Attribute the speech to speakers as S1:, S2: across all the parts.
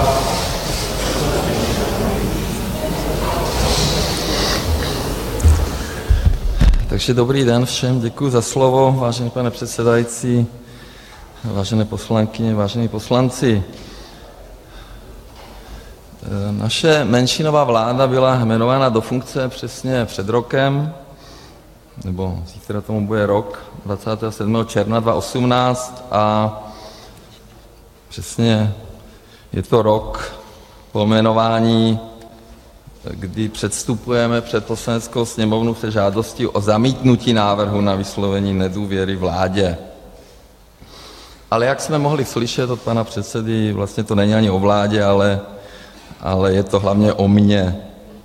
S1: Takže dobrý den všem, děkuji za slovo, vážený pane předsedající, vážené poslankyně, vážení poslanci. Naše menšinová vláda byla jmenována do funkce přesně před rokem, nebo zítra tomu bude rok, 27. června 2018 a přesně je to rok po jmenování, kdy předstupujeme před Poslaneckou sněmovnu se žádostí o zamítnutí návrhu na vyslovení nedůvěry vládě. Ale jak jsme mohli slyšet od pana předsedy, vlastně to není ani o vládě, ale je to hlavně o mně.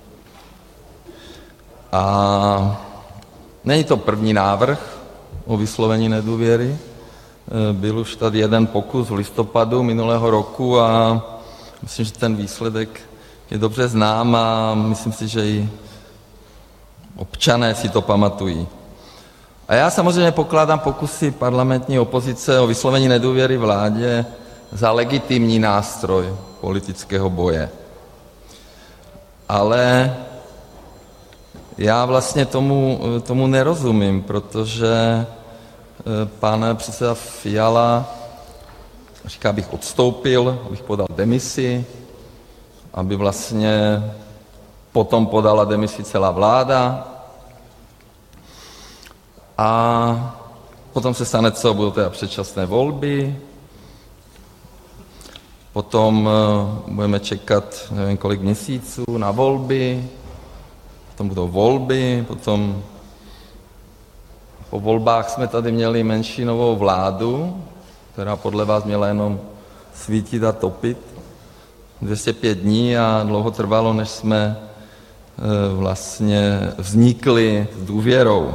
S1: A není to první návrh o vyslovení nedůvěry. Byl už tady jeden pokus v listopadu minulého roku a myslím, že ten výsledek je dobře znám a myslím si, že i občané si to pamatují. A já samozřejmě pokládám pokusy parlamentní opozice o vyslovení nedůvěry vládě za legitimní nástroj politického boje. Ale já vlastně tomu nerozumím, protože pan předseda Fiala říká, abych odstoupil, abych podal demisi, aby vlastně potom podala demisi celá vláda a potom se stane co? Budou teda předčasné volby, potom budeme čekat nevím kolik měsíců na volby, potom budou volby, potom po volbách jsme tady měli menšinovou vládu, která podle vás měla jenom svítit a topit 205 dní a dlouho trvalo, než jsme vlastně vznikli s důvěrou.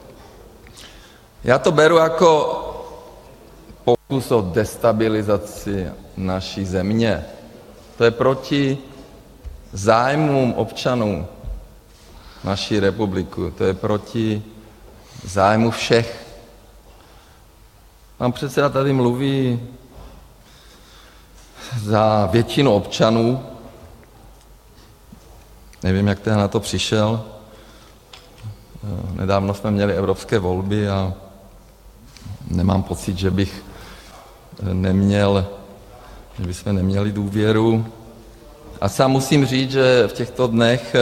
S1: Já to beru jako pokus o destabilizaci naší země. To je proti zájmům občanů naší republiky, to je proti zájmu všech. Pan předseda tady mluví za většinu občanů. Nevím, jak ten na to přišel. Nedávno jsme měli evropské volby a nemám pocit, že bychom neměli důvěru. A sám musím říct, že v těchto dnech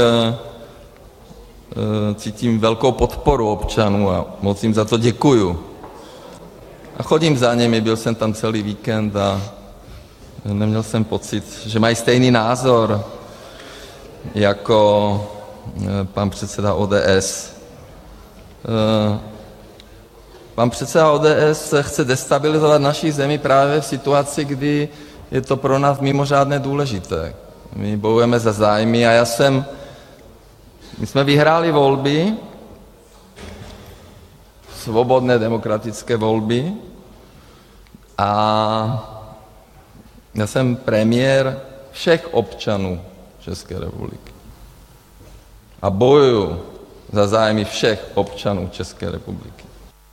S1: cítím velkou podporu občanů a moc jim za to děkuju. A chodím za nimi, byl jsem tam celý víkend a neměl jsem pocit, že mají stejný názor jako pan předseda ODS. Pan předseda ODS chce destabilizovat naši zemi právě v situaci, kdy je to pro nás mimořádně důležité. My bojujeme za zájmy a my jsme vyhráli volby, svobodné demokratické volby a já jsem premiér všech občanů České republiky. A bojuju za zájmy všech občanů České republiky.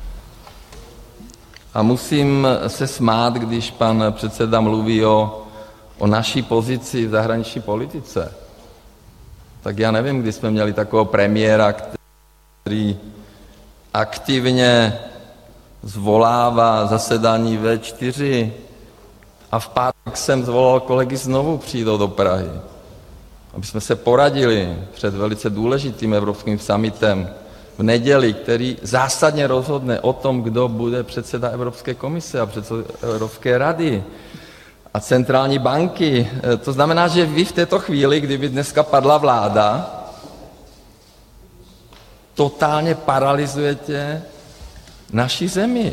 S1: A musím se smát, když pan předseda mluví o naší pozici v zahraniční politice. Tak já nevím, kdy jsme měli takového premiéra, který aktivně zvolává zasedání V4 a v pátek jsem zvolal kolegy znovu přijdou do Prahy, aby jsme se poradili před velice důležitým evropským summitem v neděli, který zásadně rozhodne o tom, kdo bude předseda Evropské komise a předseda Evropské rady a centrální banky. To znamená, že vy v této chvíli, kdyby dneska padla vláda, totálně paralyzujete naši zemi.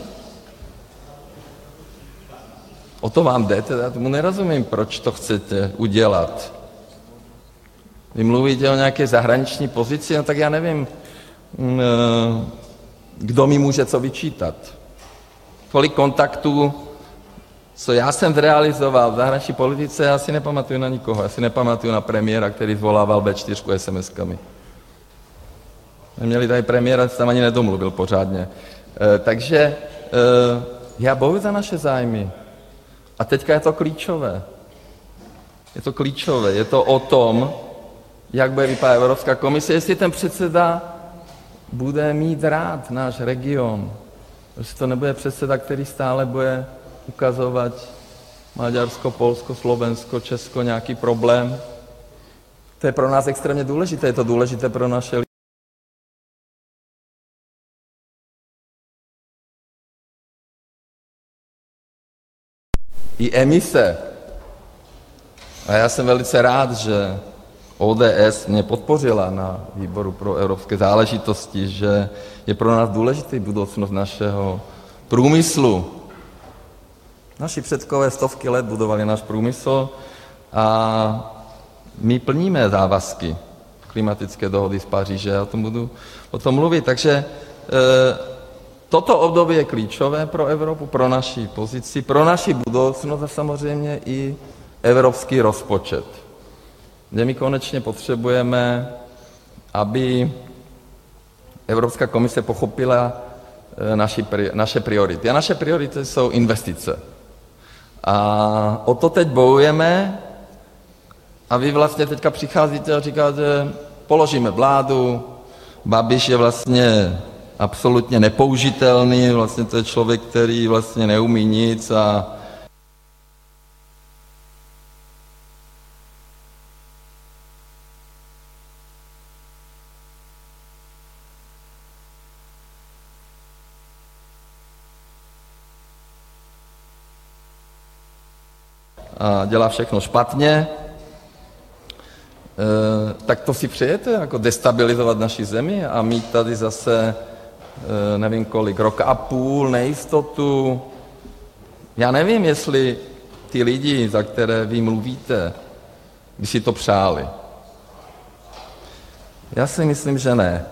S1: O to vám jde, teda tomu nerozumím, proč to chcete udělat. Vy mluvíte o nějaké zahraniční pozici, no tak já nevím, kdo mi může co vyčítat. Kolik kontaktů, co já jsem zrealizoval v zahraniční politice, já si nepamatuju na nikoho. Já si nepamatuju na premiéra, který zvolával B4 SMS-kami. Neměli tady premiéra, tam ani nedomluvil pořádně. Takže já bojuji za naše zájmy. A teďka je to klíčové. Je to klíčové, je to o tom, jak bude vypadat Evropská komise, jestli ten předseda bude mít rád náš region. Jestli to nebude předseda, který stále bude ukazovat Maďarsko, Polsko, Slovensko, Česko, nějaký problém. To je pro nás extrémně důležité, je to důležité pro naše lidi. I emise. A já jsem velice rád, že ODS mě podpořila na výboru pro evropské záležitosti, že je pro nás důležitý budoucnost našeho průmyslu. Naši předkové stovky let budovali náš průmysl a my plníme závazky klimatické dohody z Paříže. Já budu o tom mluvit. Takže toto období je klíčové pro Evropu, pro naši pozici, pro naši budoucnost a samozřejmě i evropský rozpočet, kde my konečně potřebujeme, aby Evropská komise pochopila naše priority. A naše priority jsou investice. A o to teď bojujeme a vy vlastně teďka přicházíte a říkáte, položíme vládu, Babiš je vlastně absolutně nepoužitelný, vlastně to je člověk, který vlastně neumí nic a dělá všechno špatně, tak to si přejete, jako destabilizovat naši zemi a mít tady zase nevím kolik, rok a půl nejistotu. Já nevím, jestli ty lidi, za které vy mluvíte, by si to přáli. Já si myslím, že ne.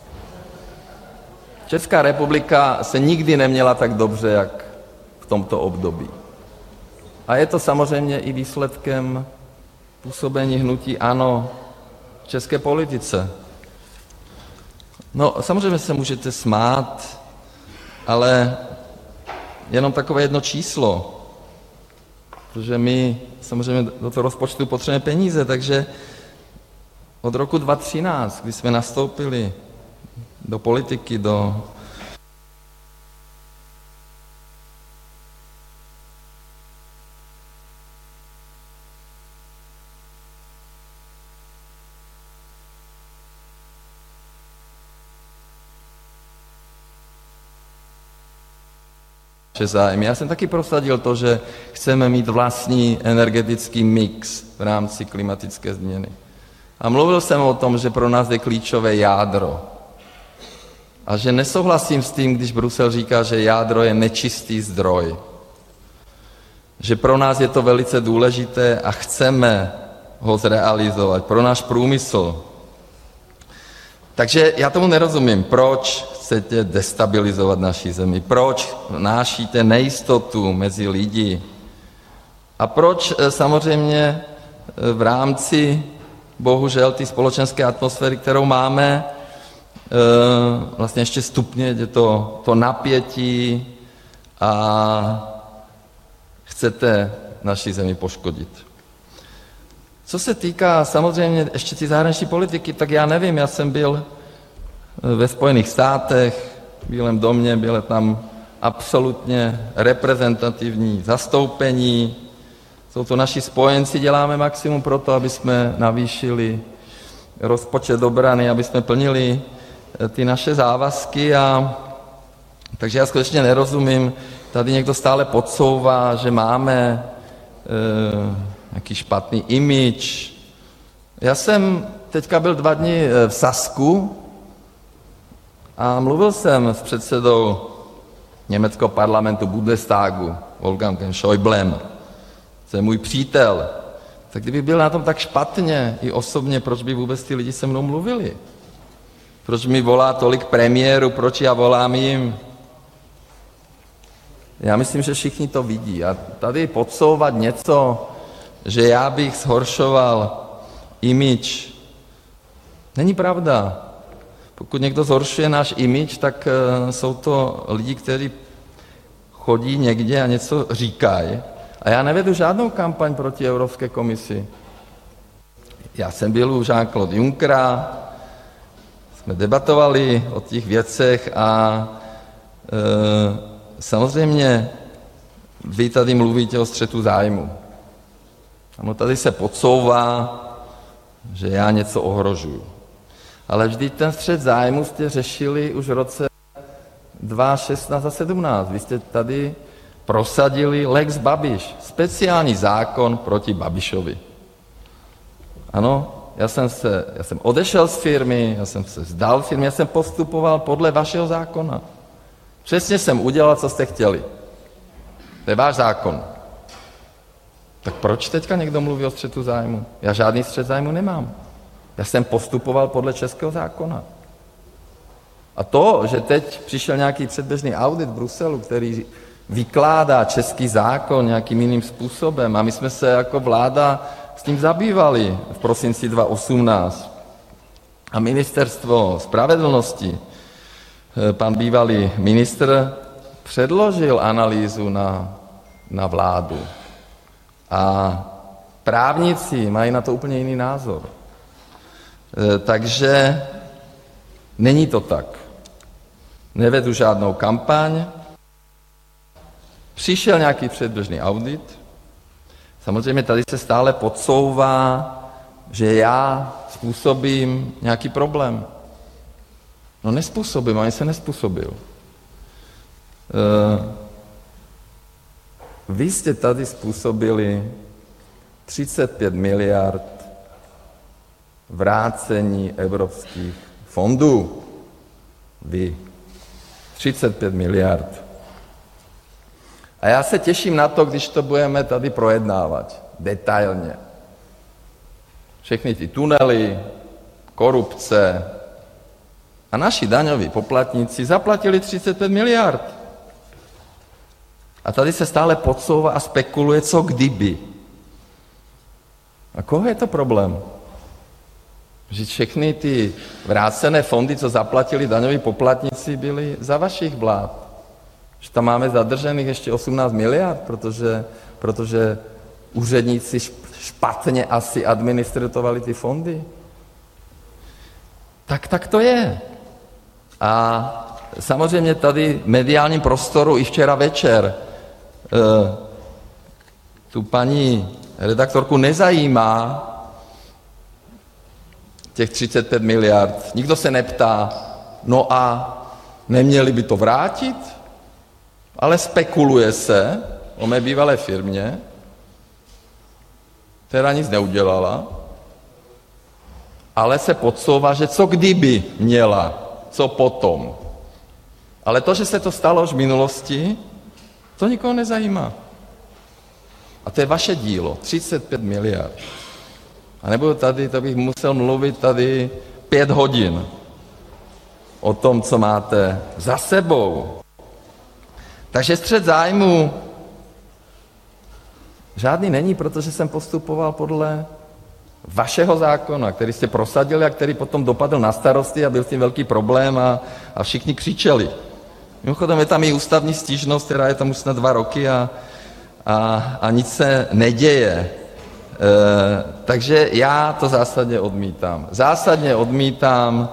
S1: Česká republika se nikdy neměla tak dobře, jak v tomto období. A je to samozřejmě i výsledkem působení hnutí ANO v české politice. No, samozřejmě se můžete smát, ale jenom takové jedno číslo, protože my samozřejmě do toho rozpočtu potřebujeme peníze, takže od roku 2013, kdy jsme nastoupili do politiky, zájem. Já jsem taky prosadil to, že chceme mít vlastní energetický mix v rámci klimatické změny. A mluvil jsem o tom, že pro nás je klíčové jádro. A že nesouhlasím s tím, když Brusel říká, že jádro je nečistý zdroj. Že pro nás je to velice důležité a chceme ho zrealizovat pro náš průmysl. Takže já tomu nerozumím, proč chcete destabilizovat naši zemi, proč vnášíte nejistotu mezi lidi a proč samozřejmě v rámci, bohužel, té společenské atmosféry, kterou máme, vlastně ještě stupňujete to napětí a chcete naši zemi poškodit. Co se týká samozřejmě ještě té zahraniční politiky, tak já nevím, já jsem byl ve Spojených státech, v Bílém domě, bylo tam absolutně reprezentativní zastoupení, jsou to naši spojenci, děláme maximum pro to, aby jsme navýšili rozpočet obrany, aby jsme plnili ty naše závazky takže já skutečně nerozumím, tady někdo stále podsouvá, že máme nějaký špatný image. Já jsem teďka byl 2 dny v Sasku a mluvil jsem s předsedou německého parlamentu Bundestagu, Wolfgangem Schäublem, to je můj přítel. Tak kdyby byl na tom tak špatně i osobně, proč by vůbec ty lidi se mnou mluvili? Proč mi volá tolik premiérů, proč já volám jim? Já myslím, že všichni to vidí. A tady podsouvat něco, že já bych zhoršoval image, není pravda. Pokud někdo zhoršuje náš image, tak jsou to lidi, kteří chodí někde a něco říkají. A já nevedu žádnou kampaň proti Evropské komisi. Já jsem byl u Jean-Claude Junckera, jsme debatovali o těch věcech a samozřejmě vy tady mluvíte o střetu zájmu. Ano, tady se podsouvá, že já něco ohrožuju. Ale vždyť ten střet zájmu jste řešili už v roce 2016 a 2017. Vy jste tady prosadili lex Babiš, speciální zákon proti Babišovi. Ano, já jsem odešel z firmy, já jsem se vzdal firmy, já jsem postupoval podle vašeho zákona. Přesně jsem udělal, co jste chtěli. To je váš zákon. Tak proč teďka někdo mluví o střetu zájmu? Já žádný střet zájmu nemám. Já jsem postupoval podle českého zákona. A to, že teď přišel nějaký předběžný audit v Bruselu, který vykládá český zákon nějakým jiným způsobem, a my jsme se jako vláda s tím zabývali v prosinci 2018. A ministerstvo spravedlnosti, pan bývalý ministr, předložil analýzu na vládu. A právníci mají na to úplně jiný názor. Takže není to tak. Nevedu žádnou kampaň. Přišel nějaký předběžný audit. Samozřejmě tady se stále podsouvá, že já způsobím nějaký problém. No nespůsobím, ani se nespůsobil. Vy jste tady způsobili 35 miliard vrácení evropských fondů. Vy. 35 miliard. A já se těším na to, když to budeme tady projednávat detailně. Všechny ty tunely, korupce. A naši daňoví poplatníci zaplatili 35 miliard. A tady se stále podsouvá a spekuluje, co kdyby. A koho je to problém? Že všechny ty vrácené fondy, co zaplatili daňoví poplatníci, byly za vašich vlád. Že tam máme zadržených ještě 18 miliard, protože úředníci špatně asi administrovali ty fondy. Tak to je. A samozřejmě tady v mediálním prostoru i včera večer tu paní redaktorku nezajímá těch 35 miliard. Nikdo se neptá, no a neměli by to vrátit? Ale spekuluje se o mé bývalé firmě, která nic neudělala, ale se podsouvá, že co kdyby měla, co potom. Ale to, že se to stalo už v minulosti, to nikoho nezajímá. A to je vaše dílo, 35 miliard. A nebudu tady, to bych musel mluvit tady 5 hodin o tom, co máte za sebou. Takže střet zájmu žádný není, protože jsem postupoval podle vašeho zákona, který jste prosadili a který potom dopadl na starosty a byl s tím velký problém a všichni křičeli. Mimochodem je tam i ústavní stížnost, která je tam už snad 2 roky a nic se neděje. Takže já to zásadně odmítám. Zásadně odmítám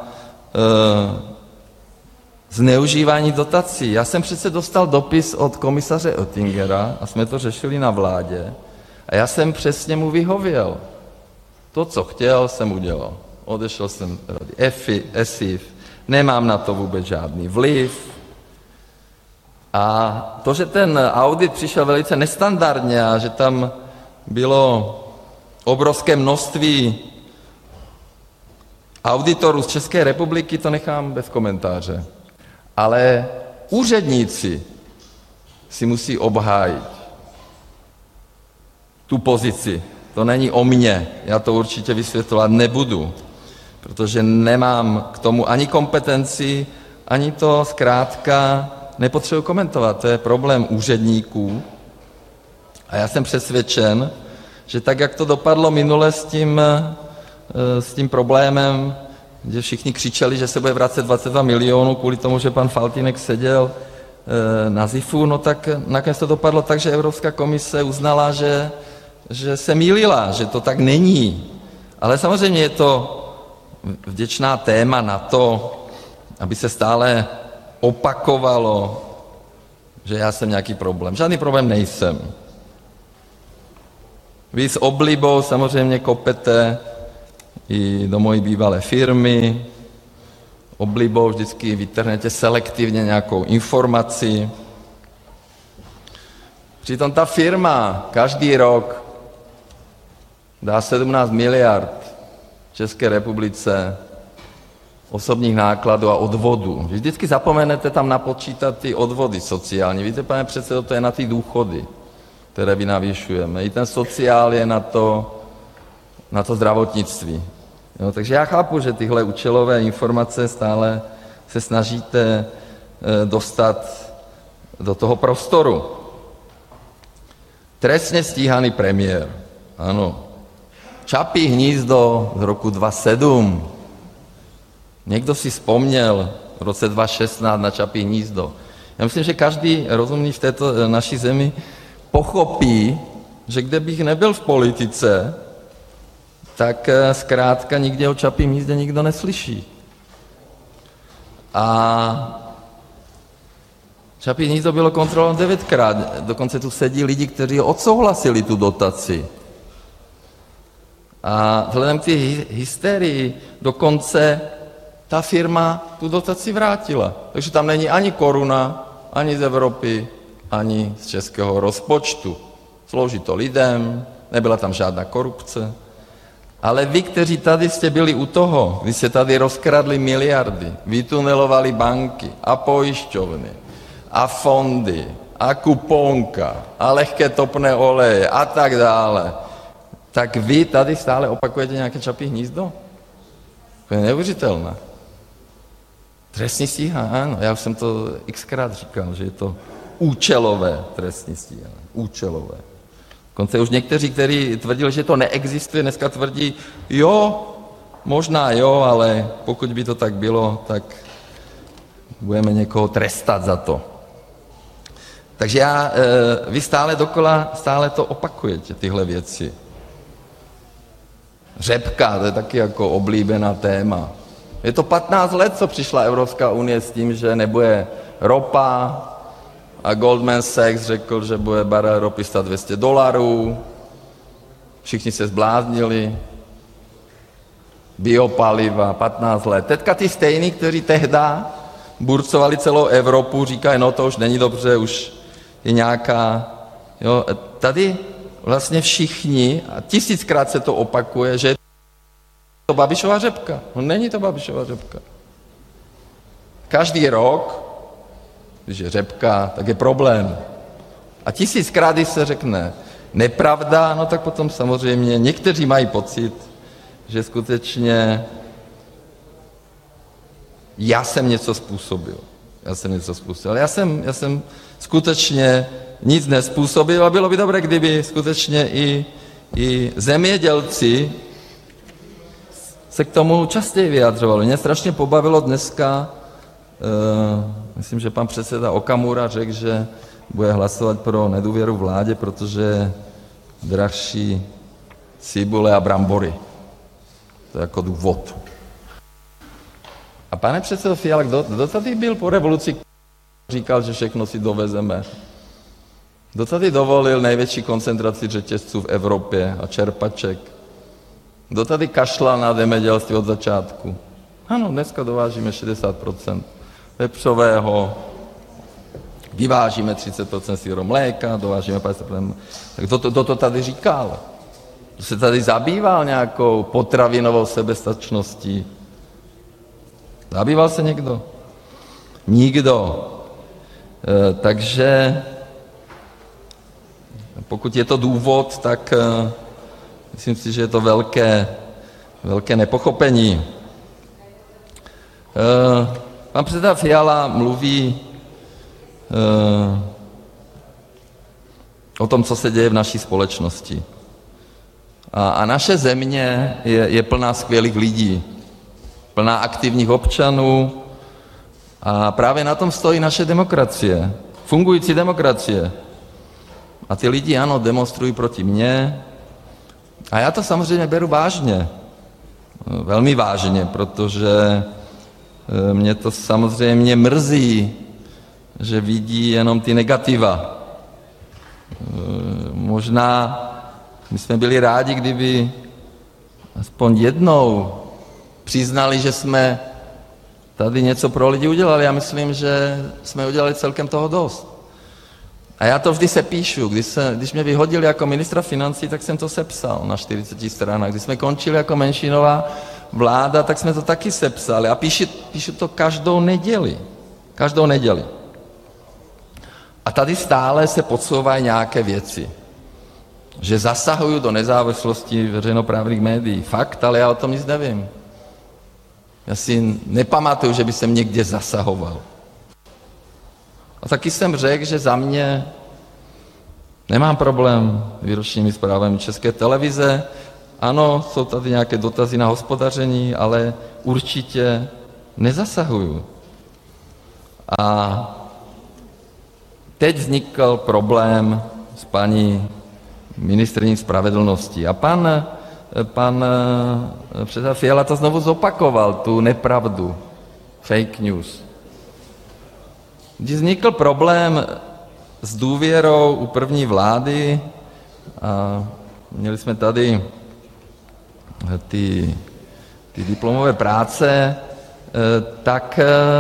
S1: zneužívání dotací. Já jsem přece dostal dopis od komisaře Oettingera a jsme to řešili na vládě a já jsem přesně mu vyhověl. To, co chtěl, jsem udělal. Odešel jsem ESIF, nemám na to vůbec žádný vliv. A to, že ten audit přišel velice nestandardně a že tam bylo obrovské množství auditorů z České republiky, to nechám bez komentáře. Ale úředníci si musí obhájit tu pozici. To není o mně, já to určitě vysvětlovat nebudu, protože nemám k tomu ani kompetenci, ani to zkrátka nepotřebuji komentovat. To je problém úředníků. A já jsem přesvědčen, že tak, jak to dopadlo minule s tím problémem, že všichni křičeli, že se bude vracet 22 milionů kvůli tomu, že pan Faltýnek seděl na ZIFu, no tak nakonec to dopadlo tak, že Evropská komise uznala, že se mýlila, že to tak není. Ale samozřejmě je to vděčná téma na to, aby se stále opakovalo, že já jsem nějaký problém. Žádný problém nejsem. Vy s oblibou samozřejmě kopete i do mojí bývalé firmy. Oblibou vždycky vytrhnete selektivně nějakou informaci. Přitom ta firma každý rok dá 17 miliard České republice osobních nákladů a odvodů. Vždycky zapomenete tam napočítat ty odvody sociální. Víte, pane předsedo, to je na ty důchody, které vy navyšujeme. I ten sociál je na to zdravotnictví. Jo, takže já chápu, že tyhle účelové informace stále se snažíte dostat do toho prostoru. Trestně stíhaný premiér, ano. Čapí hnízdo z roku 2007. Někdo si vzpomněl v roce 2016 na Čapí hnízdo. Já myslím, že každý rozumný v této naší zemi pochopí, že kdybych nebyl v politice, tak zkrátka nikdy o Čapím hnízdě nikdo neslyší. A Čapí hnízdo bylo kontrolováno 9krát. Dokonce tu sedí lidi, kteří odsouhlasili tu dotaci. A vzhledem k té hysterii dokonce ta firma tu dotaci vrátila. Takže tam není ani koruna, ani z Evropy, ani z českého rozpočtu. Slouží to lidem, nebyla tam žádná korupce. Ale vy, kteří tady jste byli u toho, vy jste tady rozkradli miliardy, vytunelovali banky a pojišťovny a fondy a kuponka a lehké topné oleje a tak dále, tak vy tady stále opakujete nějaké Čapí hnízdo? To je neuvěřitelné. Trestní stíhání, ano, já už jsem to xkrát říkal, že je to účelové trestní stíhání, účelové. Dokonce už někteří, kteří tvrdili, že to neexistuje, dneska tvrdí, jo, možná jo, ale pokud by to tak bylo, tak budeme někoho trestat za to. Takže vy stále dokola, stále to opakujete, tyhle věci. Řepka, to je taky jako oblíbená téma. Je to 15 let, co přišla Evropská unie s tím, že nebude ropa a Goldman Sachs řekl, že bude barel ropy stát $200. Všichni se zbláznili. Biopaliva, 15 let. Teďka ty stejný, kteří tehda burcovali celou Evropu, říkají, no to už není dobře, už je nějaká... Jo, tady vlastně všichni, a 1000krát se to opakuje, že je to Babišova řepka. No není to Babišova řepka. Každý rok, když je řepka, tak je problém. A 1000krát, když se řekne nepravda, no tak potom samozřejmě někteří mají pocit, že skutečně já jsem něco způsobil. Ale já jsem skutečně nic nezpůsobil a bylo by dobré, kdyby skutečně i zemědělci se k tomu častěji vyjadřovali. Mě strašně pobavilo dneska, myslím, že pan předseda Okamura řekl, že bude hlasovat pro nedůvěru vládě, protože je dražší cibule a brambory. To je jako důvod. A pane předsedo Fiala, kdo tady byl po revoluci, říkal, že všechno si dovezeme? Kdo tady dovolil největší koncentraci řetězců v Evropě a čerpaček? Kdo tady kašlal na zemědělství od začátku? Ano, dneska dovážíme 60% vepřového, vyvážíme 30% syro mléka, dovážíme 50%. Tak kdo to tady říkal? Kdo se tady zabýval nějakou potravinovou sebestačností? Zabýval se někdo? Nikdo. Takže pokud je to důvod, tak myslím si, že je to velké nepochopení. Pan předseda Fiala mluví o tom, co se děje v naší společnosti. A naše země je plná skvělých lidí, plná aktivních občanů, A právě na tom stojí naše demokracie, fungující demokracie. A ty lidi, ano, demonstrují proti mně. A já to samozřejmě beru vážně, velmi vážně, protože mě to samozřejmě mrzí, že vidí jenom ty negativa. Možná my jsme byli rádi, kdyby aspoň jednou přiznali, že jsme tady něco pro lidi udělali. Já myslím, že jsme udělali celkem toho dost. A já to vždy sepíšu. Když mě vyhodili jako ministra financí, tak jsem to sepsal na 40 stranách. Když jsme končili jako menšinová vláda, tak jsme to taky sepsali. A píšu to každou neděli. Každou neděli. A tady stále se podsouvají nějaké věci. Že zasahuju do nezávislosti veřejnoprávních médií. Fakt, ale já o tom nic nevím. Já si nepamatuju, že by jsem někde zasahoval. A taky jsem řekl, že za mě nemám problém s výročními zprávami České televize. Ano, jsou tady nějaké dotazy na hospodaření, ale určitě nezasahuju. A teď vznikl problém s paní ministryní spravedlnosti. A pan předseda Fiala to znovu zopakoval, tu nepravdu, fake news. Když vznikl problém s důvěrou u první vlády a měli jsme tady ty diplomové práce, tak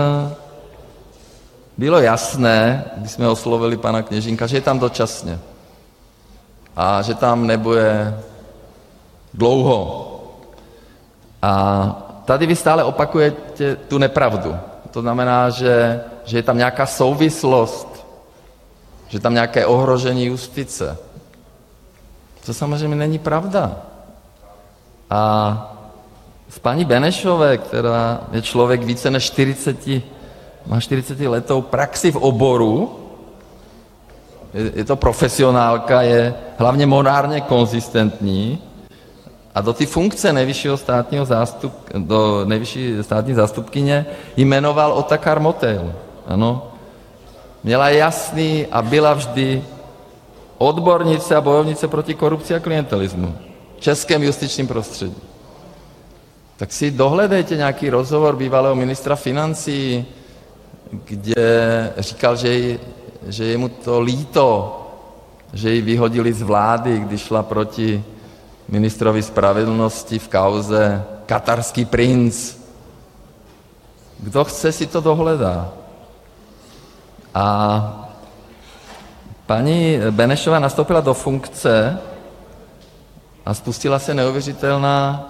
S1: bylo jasné, když jsme oslovili pana Kněžínka, že je tam dočasně a že tam nebude dlouho. A tady vy stále opakujete tu nepravdu. To znamená, že je tam nějaká souvislost, že je tam nějaké ohrožení justice. To samozřejmě není pravda. A s paní Benešové, která je člověk více než 40 letou praxi v oboru, je to profesionálka, je hlavně morálně konzistentní a do té funkce nejvyšší státní zástupkyně jmenoval Otakar Motejl. Ano. Měla jasný a byla vždy odbornice a bojovnice proti korupci a klientelismu v českém justičním prostředí. Tak si dohledejte nějaký rozhovor bývalého ministra financí, kde říkal, že je mu to líto, že ji vyhodili z vlády, když šla proti ministrovi spravedlnosti v kauze Katarský princ. Kdo chce, si to dohledá. A paní Benešová nastoupila do funkce a spustila se neuvěřitelná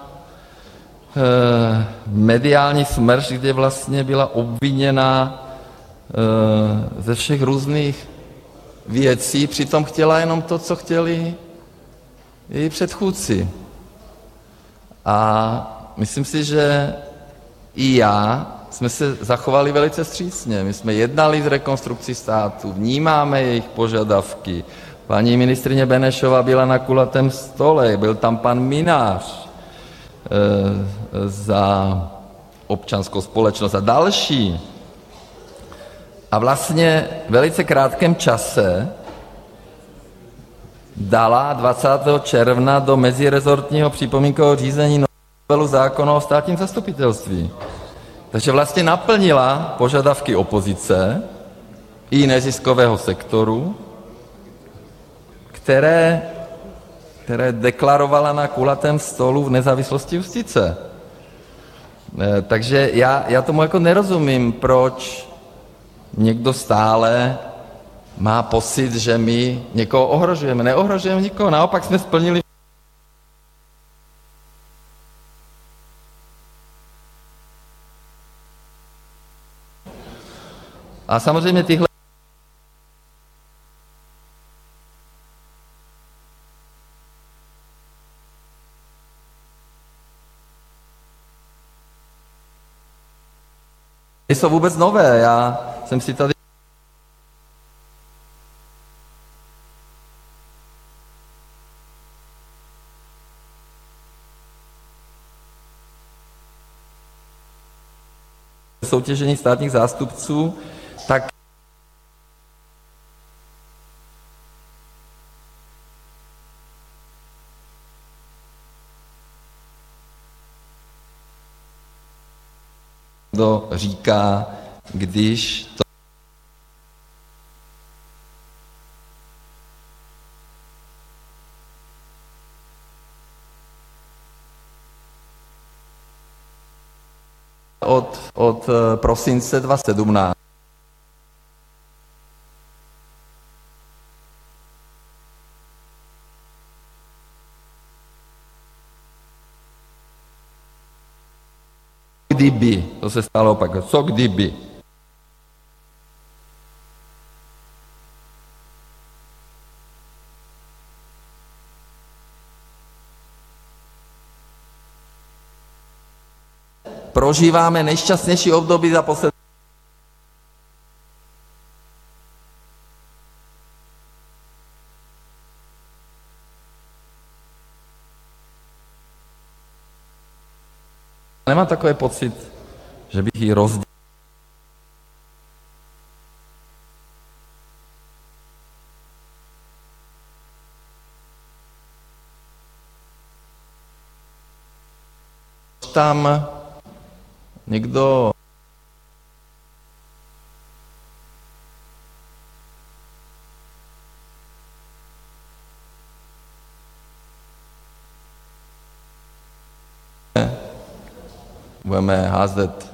S1: mediální smršť, kde vlastně byla obviněna ze všech různých věcí, přitom chtěla jenom to, co chtěli její předchůdci. A myslím si, že i já jsme se zachovali velice vstřícně. My jsme jednali s Rekonstrukcí státu, vnímáme jejich požadavky. Paní ministryně Benešová byla na kulatém stole, byl tam pan Minář za občanskou společnost a další. A vlastně v velice krátkém čase dala 20. června do mezirezortního připomínkového řízení novelu zákona o státním zastupitelství. Takže vlastně naplnila požadavky opozice i neziskového sektoru, které deklarovala na kulatém stolu v nezávislosti justice. Takže já tomu jako nerozumím, proč někdo stále má pocit, že my někoho ohrožujeme. Neohrožujeme nikoho, naopak jsme splnili. A samozřejmě tyhle jsou vůbec nové. Já jsem si tady soutěžení státních zástupců, tak kdo říká, když od prosince 2017 kdyby, to se stalo opakovat, co kdyby. Prožíváme nejšťastnější období za poslední. Nemám takový pocit, že bych ji rozdělil. Tam někdo budeme házet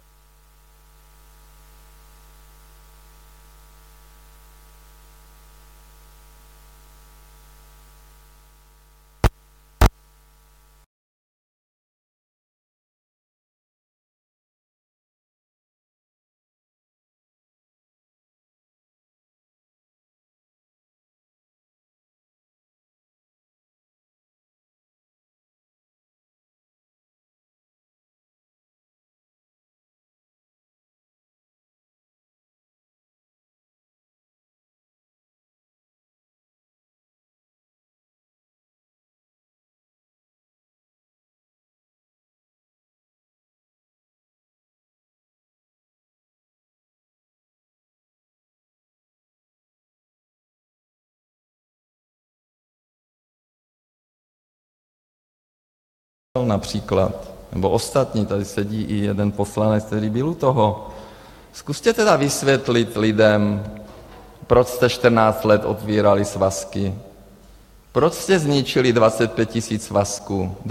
S1: například, nebo ostatní, tady sedí i jeden poslanec, který byl u toho. Zkuste teda vysvětlit lidem, proč jste 14 let otvírali svazky, proč jste zničili 25 000 svazků.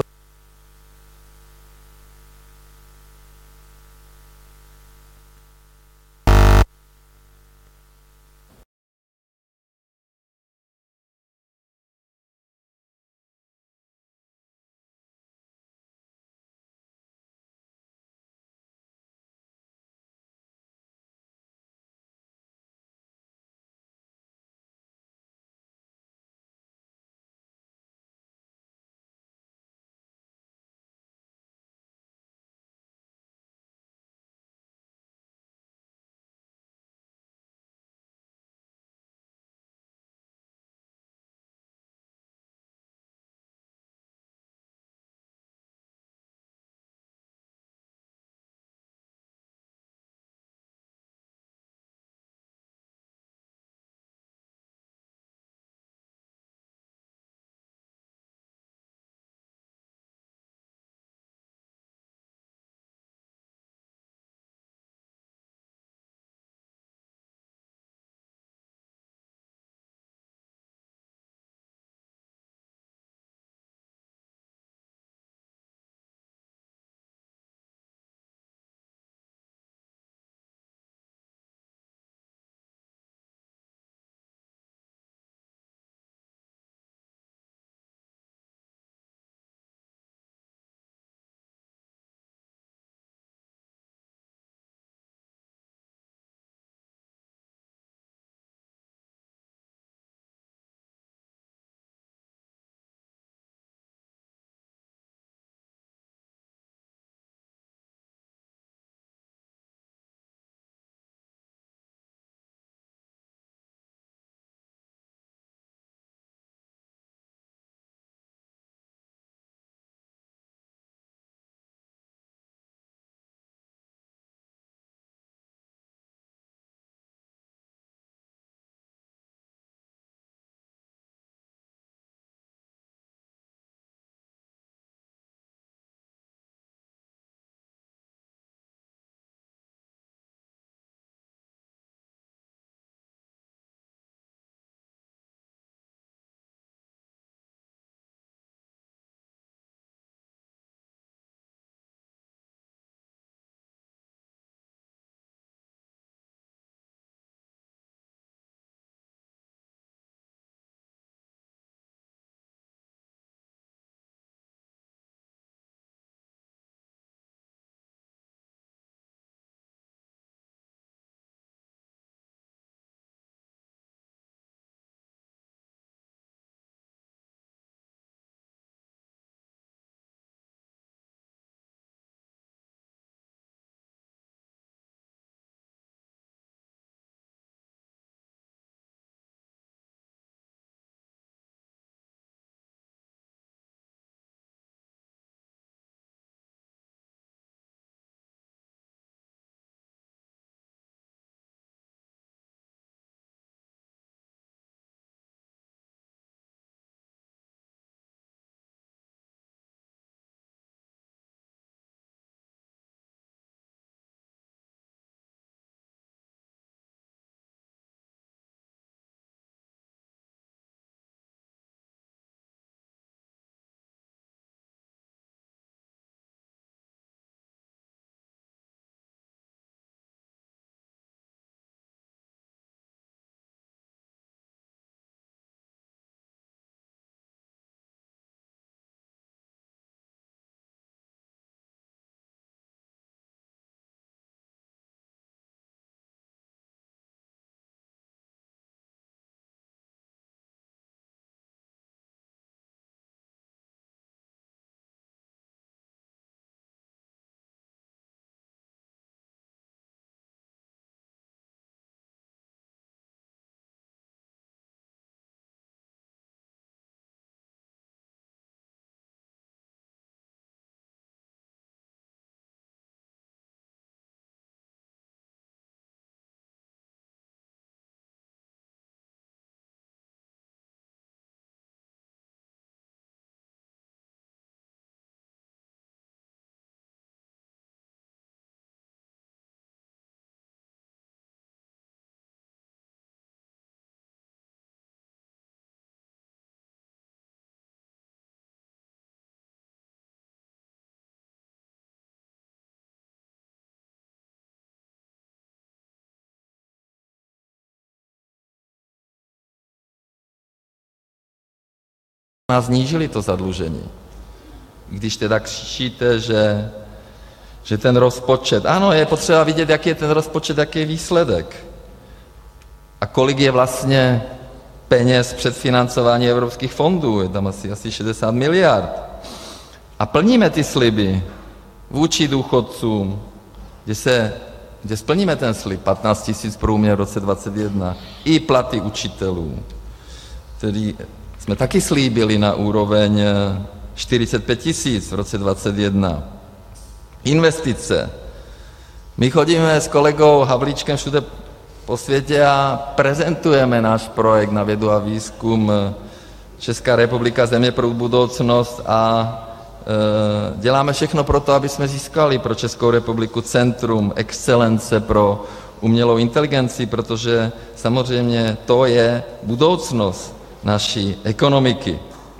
S1: nás snížili to zadlužení. Když teda křičíte, že ten rozpočet, ano, je potřeba vidět, jaký je ten rozpočet, jaký je výsledek a kolik je vlastně peněz předfinancování evropských fondů, je tam asi 60 miliard. A plníme ty sliby vůči důchodcům, kde splníme ten slib 15 000 průměr v roce 2021, i platy učitelů, který jsme taky slíbili na úroveň 45 000 v roce 2021. Investice. My chodíme s kolegou Havlíčkem všude po světě a prezentujeme náš projekt na vědu a výzkum Česká republika, země pro budoucnost a děláme všechno pro to, aby jsme získali pro Českou republiku centrum excelence pro umělou inteligenci, protože samozřejmě to je budoucnost naší ekonomiky.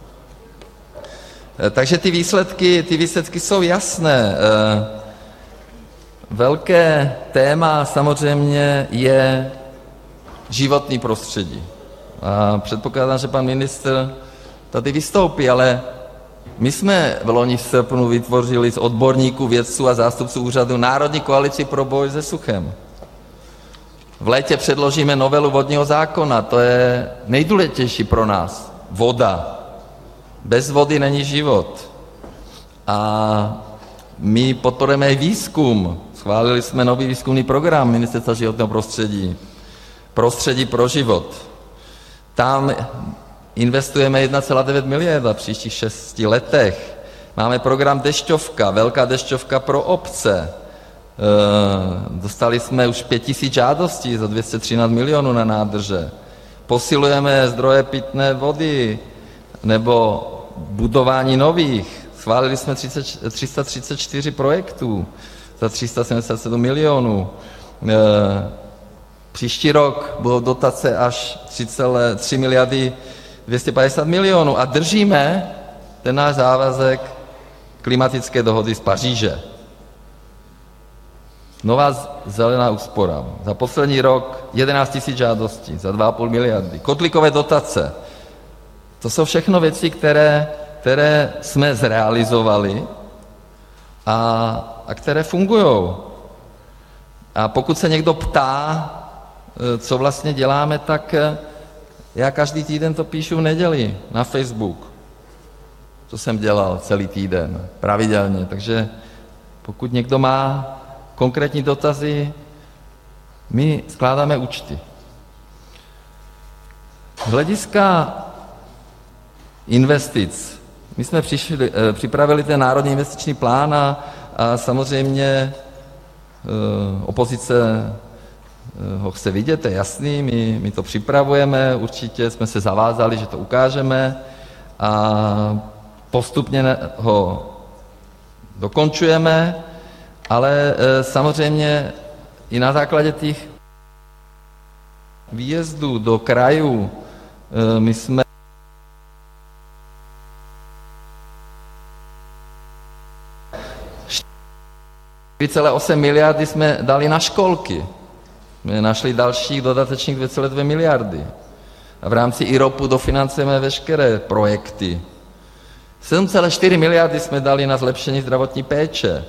S1: Takže ty výsledky jsou jasné. Velké téma samozřejmě je životní prostředí. A předpokládám, že pan ministr tady vystoupí, ale my jsme v loni v srpnu vytvořili z odborníků, vědců a zástupců úřadu Národní koalici pro boj se suchem. V létě předložíme novelu vodního zákona, to je nejdůležitější pro nás. Voda. Bez vody není život. A my podporujeme i výzkum. Schválili jsme nový výzkumný program Ministerstva životního prostředí. Prostředí pro život. Tam investujeme 1,9 miliardy v příštích 6 letech. Máme program Dešťovka, velká dešťovka pro obce. Dostali jsme už 5 000 žádostí za 213 milionů na nádrže. Posilujeme zdroje pitné vody nebo budování nových. Schválili jsme 334 projektů za 377 milionů. Příští rok budou dotace až 3,3 miliardy 250 milionů a držíme ten náš závazek klimatické dohody z Paříže. Nová zelená úspora. Za poslední rok 11 000 žádostí za 2,5 miliardy. Kotlíkové dotace. To jsou všechno věci, které jsme zrealizovali a které fungují. A pokud se někdo ptá, co vlastně děláme, tak já každý týden to píšu v neděli na Facebook. To jsem dělal celý týden, pravidelně. Takže pokud někdo má konkrétní dotazy, my skládáme účty. Z hlediska investic. My jsme připravili ten národní investiční plán a samozřejmě opozice ho chce vidět, to je jasný, my to připravujeme, určitě jsme se zavázali, že to ukážeme a postupně ho dokončujeme, ale samozřejmě i na základě těch výjezdů do krajů my jsme 4,8 miliardy jsme dali na školky. My našli dalších dodatečných 2,2 miliardy. A v rámci IROPu dofinancujeme veškeré projekty. 7,4 miliardy jsme dali na zlepšení zdravotní péče.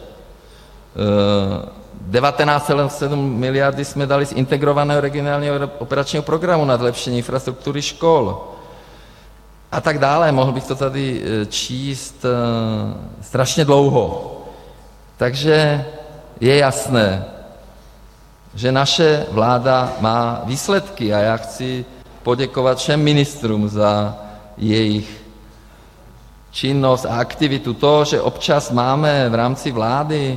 S1: 19,7 miliardy jsme dali z integrovaného regionálního operačního programu na zlepšení infrastruktury škol. A tak dále. Mohl bych to tady číst strašně dlouho. Takže je jasné, že naše vláda má výsledky a já chci poděkovat všem ministrům za jejich činnost a aktivitu. To, že občas máme v rámci vlády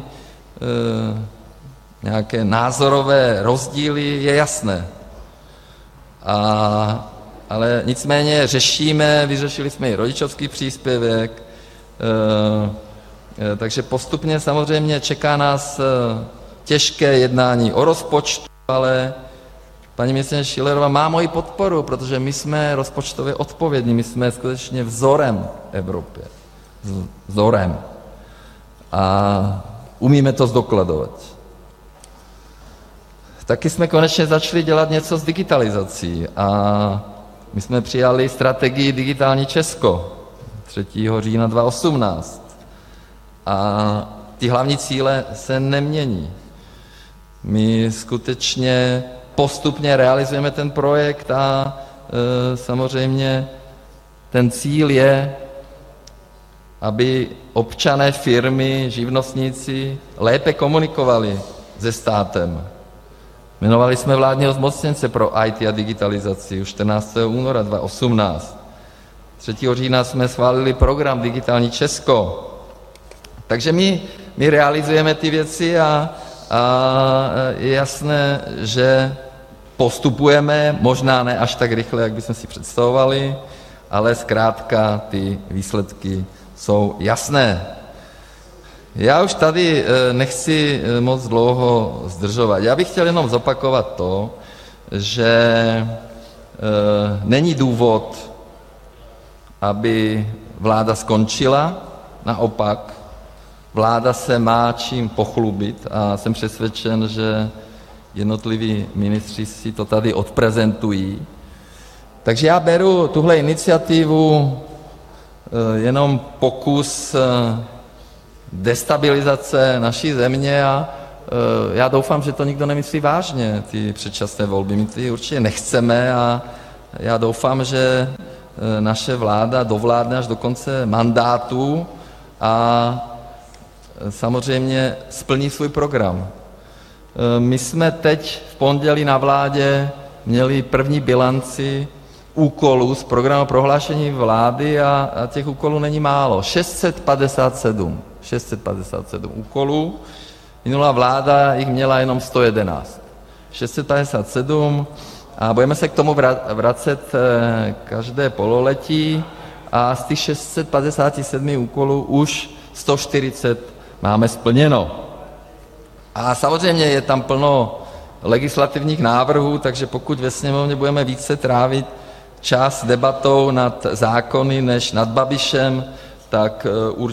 S1: nějaké názorové rozdíly, je jasné. Ale nicméně vyřešili jsme i rodičovský příspěvek, takže postupně samozřejmě čeká nás těžké jednání o rozpočtu, ale paní ministryně Schillerová má moji podporu, protože my jsme rozpočtově odpovědní, my jsme skutečně vzorem Evropě. Vzorem. A umíme to zdokladovat. Taky jsme konečně začali dělat něco s digitalizací a my jsme přijali strategii Digitální Česko. 3. října 2018 a ty hlavní cíle se nemění. My skutečně postupně realizujeme ten projekt a samozřejmě ten cíl je, aby občané, firmy, živnostníci lépe komunikovali se státem. Jmenovali jsme vládního zmocněnce pro IT a digitalizaci už 14. února 2018. 3. října jsme schválili program Digitální Česko. Takže my realizujeme ty věci a je jasné, že postupujeme, možná ne až tak rychle, jak bychom si představovali, ale zkrátka ty výsledky jsou jasné. Já už tady nechci moc dlouho zdržovat. Já bych chtěl jenom zopakovat to, že není důvod, aby vláda skončila, naopak, vláda se má čím pochlubit a jsem přesvědčen, že jednotliví ministři si to tady odprezentují. Takže já beru tuhle iniciativu jenom pokus destabilizace naší země a já doufám, že to nikdo nemyslí vážně, ty předčasné volby. My ty určitě nechceme a já doufám, že naše vláda dovládne až do konce mandátu a samozřejmě splní svůj program. My jsme teď v pondělí na vládě měli první bilanci úkolů z programového prohlášení vlády a těch úkolů není málo. 657 úkolů, minulá vláda jich měla jenom 111. 657 a budeme se k tomu vracet každé pololetí a z těch 657 úkolů už 140 máme splněno. A samozřejmě je tam plno legislativních návrhů, takže pokud ve Sněmovně budeme více trávit čas debatou nad zákony než nad Babišem, tak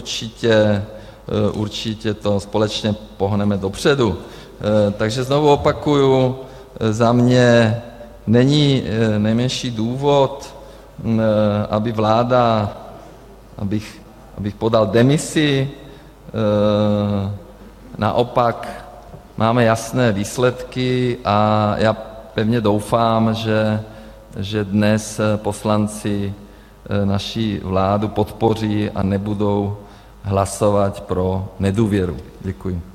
S1: určitě to společně pohneme dopředu. Takže znovu opakuju, za mě není nejmenší důvod, aby vláda, abych podal demisi, naopak máme jasné výsledky a já pevně doufám, že dnes poslanci naši vládu podpoří a nebudou hlasovat pro nedůvěru. Děkuji.